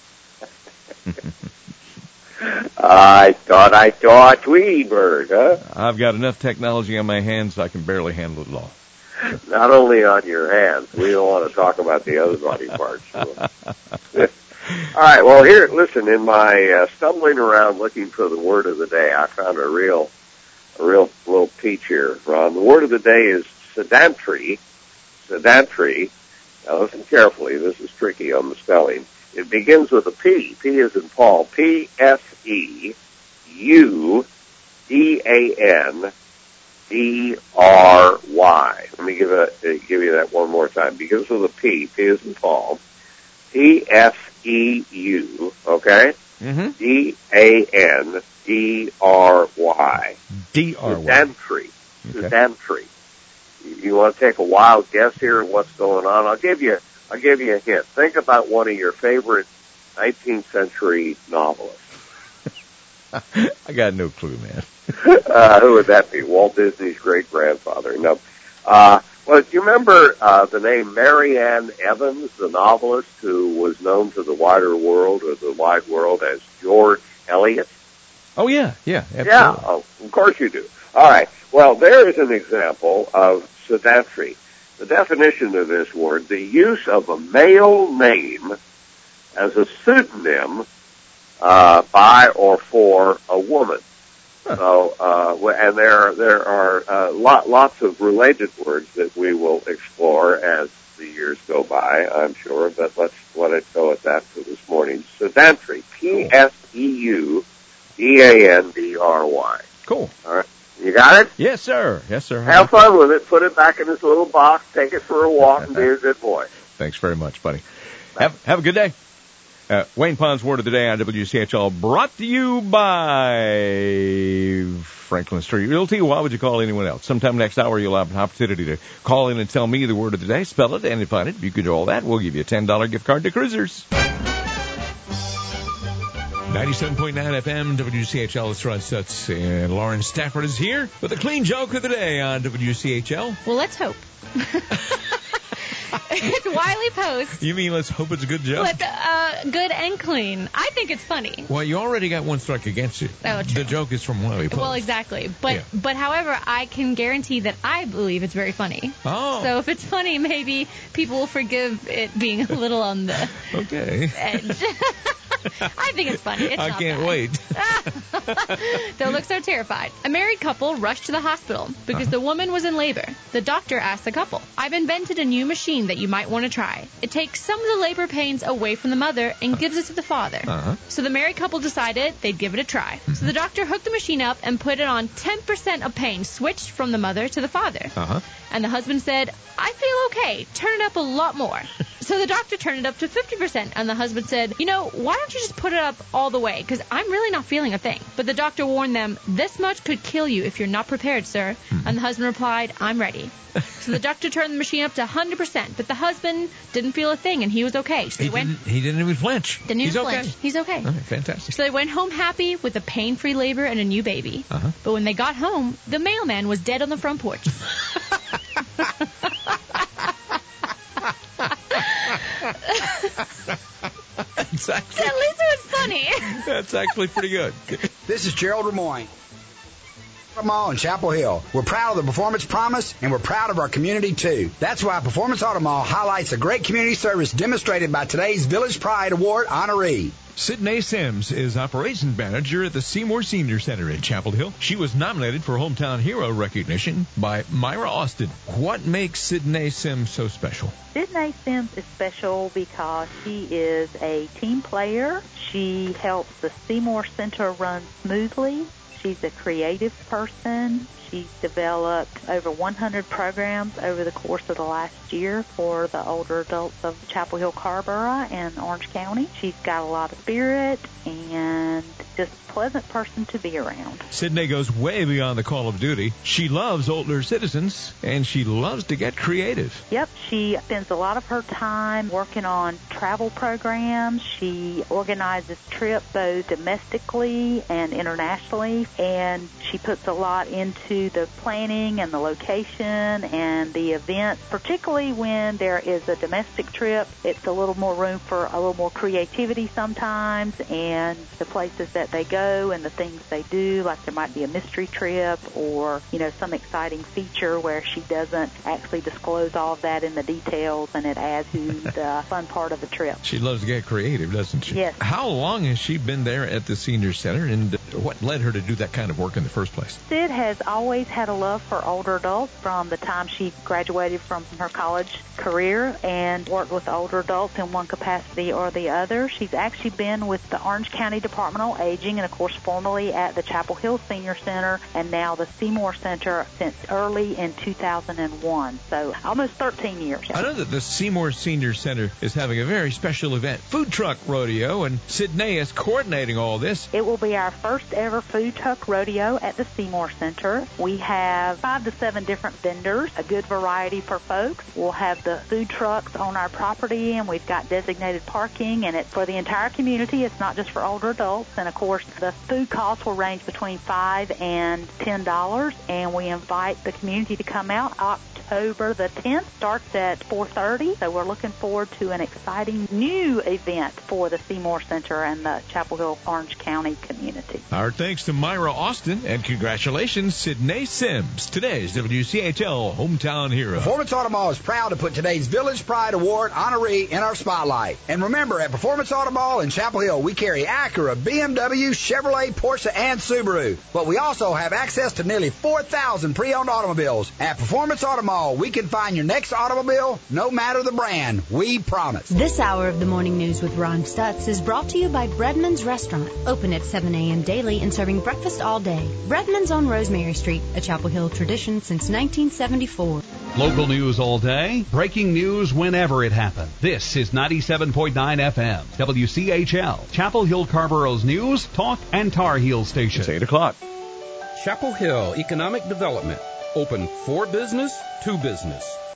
I thought I saw a Tweety bird, huh?
I've got enough technology on my hands, I can barely handle it all.
Not only on your hands. We don't want to talk about the other body parts. All right, well, here, listen, in my uh, stumbling around looking for the word of the day, I found a real, a real little peach here, Ron. The word of the day is sedentary. Sedentary. Now, listen carefully. This is tricky on the spelling. It begins with a P. P as in Paul. P S E U D A N D R Y. Let me give, a, give you that one more time. Begins with a P. P as in Paul. P S E U, okay?
Mm-hmm.
D A N D R Y.
D R Y.
Sedentary.
Okay.
Sedentary. You, you want to take a wild guess here at what's going on? I'll give you I'll give you a hint. Think about one of your favorite nineteenth century novelists.
I got no clue, man.
uh, who would that be? Walt Disney's great-grandfather. No. Uh, well, do you remember uh, the name Marianne Evans, the novelist who was known to the wider world or the wide world as George Eliot?
Oh, yeah, yeah, absolutely.
Yeah, oh, of course you do. All right. Well, there is an example of sedentary. The definition of this word, the use of a male name as a pseudonym uh, by or for a woman. Huh. So, uh, and there there are uh, lot, lots of related words that we will explore as the years go by, I'm sure, but let's let it go at that for this morning. Sedentary, P S E U D A N D R Y.
Cool.
All right. You got it?
Yes, sir. Yes, sir.
Have fun with it. Put it back in this little box. Take it for a walk and be a good boy.
Thanks very much, buddy. Have have a good day. Uh, Wayne Pond's Word of the Day on W C H L, brought to you by Franklin Street Realty. Why would you call anyone else? Sometime next hour, you'll have an opportunity to call in and tell me the word of the day, spell it, and define it. If you could do all that, we'll give you a ten dollars gift card to Cruisers.
ninety-seven point nine F M, W C H L, it's Ron Stutz, and Lauren Stafford is here with a clean joke of the day on W C H L.
Well, let's hope. It's Wiley Post.
You mean let's hope it's a good joke?
But, uh, good and clean. I think it's funny.
Well, you already got one strike against you.
Oh, true.
The joke is from Wiley Post.
Well, exactly. But,
yeah.
but however, I can guarantee that I believe it's very funny.
Oh.
So if it's funny, maybe people will forgive it being a little on the
okay.
edge. I think it's funny. It's
I
not
can't
bad.
wait.
Don't look so terrified. A married couple rushed to the hospital because uh-huh. the woman was in labor. The doctor asked the couple, I've invented a new machine that you might want to try. It takes some of the labor pains away from the mother and gives it to the father.
Uh-huh.
So the married couple decided they'd give it a try. Mm-hmm. So the doctor hooked the machine up and put it on ten percent of pain, switched from the mother to the father.
Uh-huh.
And the husband said, I feel okay. Turn it up a lot more. So the doctor turned it up to fifty percent, and the husband said, you know, why don't you just put it up all the way, because I'm really not feeling a thing. But the doctor warned them, this much could kill you if you're not prepared, sir. Mm-hmm. And the husband replied, I'm ready. So the doctor turned the machine up to one hundred percent, but the husband didn't feel a thing, and he was okay. So
he,
they went,
didn't, he didn't even flinch.
Didn't even
He's
flinch.
okay.
He's okay.
All right, fantastic.
So they went home happy with a pain-free labor and a new baby.
Uh-huh.
But when they got home, the mailman was dead on the front porch.
That's actually,
At least it was funny.
that's actually pretty good.
This is Gerald Lemoyne. Mall in Chapel Hill. We're proud of the Performance Promise, and we're proud of our community, too. That's why Performance Auto Mall highlights a great community service demonstrated by today's Village Pride Award honoree.
Sidney Sims is operations manager at the Seymour Senior Center in Chapel Hill. She was nominated for Hometown Hero recognition by Myra Austin. What makes Sidney Sims so special?
Sidney Sims is special because she is a team player. She helps the Seymour Center run smoothly. She's a creative person. She's developed over one hundred programs over the course of the last year for the older adults of Chapel Hill, Carrboro, and Orange County. She's got a lot of spirit and just a pleasant person to be around.
Sidney goes way beyond the call of duty. She loves older citizens, and she loves to get creative.
Yep, she spends a lot of her time working on travel programs. She organizes trips both domestically and internationally, and she puts a lot into the planning and the location and the events, particularly when there is a domestic trip. It's a little more room for a little more creativity sometimes, and the places that they go and the things they do, like there might be a mystery trip or, you know, some exciting feature where she doesn't actually disclose all of that in the details, and it adds to the fun part of the trip.
She loves to get creative, doesn't she?
Yes.
How long has she been there at the Senior Center, and what led her to do that kind of work in the first place?
Sid has always had a love for older adults from the time she graduated from her college career and worked with older adults in one capacity or the other. She's actually been with the Orange County Department on Aging and, of course, formerly at the Chapel Hill Senior Center and now the Seymour Center since early in two thousand one, so almost thirteen years.
I know that the Seymour Senior Center is having a very special event, Food Truck Rodeo, and Sidney is coordinating all this.
It will be our first ever food truck rodeo at the Seymour Center. We have five to seven different vendors, a good variety for folks. We'll have the food trucks on our property, and we've got designated parking, and it's for the entire community. It's not just for older adults. And, of course, the food costs will range between five dollars and ten dollars, and we invite the community to come out. October the tenth starts at four thirty, so we're looking forward to an exciting new event for the Seymour Center and the Chapel Hill Orange County community.
Our thanks to Myra Austin, and congratulations, Sidney Sims, today's W C H L Hometown Hero.
Performance Auto Mall is proud to put today's Village Pride Award honoree in our spotlight. And remember, at Performance Auto Mall in Chapel Hill, we carry Acura, B M W, Chevrolet, Porsche, and Subaru. But we also have access to nearly four thousand pre-owned automobiles. At Performance Auto Mall, we can find your next automobile, no matter the brand. We promise.
This hour of the Morning News with Ron Stutz is brought to you by Breadman's Restaurant, open at seven a.m. daily and serving breakfast all day. Breadman's on Rosemary Street, a Chapel Hill tradition since nineteen seventy-four.
Local news all day, breaking news whenever it happens. This is ninety-seven point nine F M, W C H L, Chapel Hill Carrboro's News, Talk, and Tar Heel Station.
It's eight o'clock.
Chapel Hill Economic Development, open for business to business.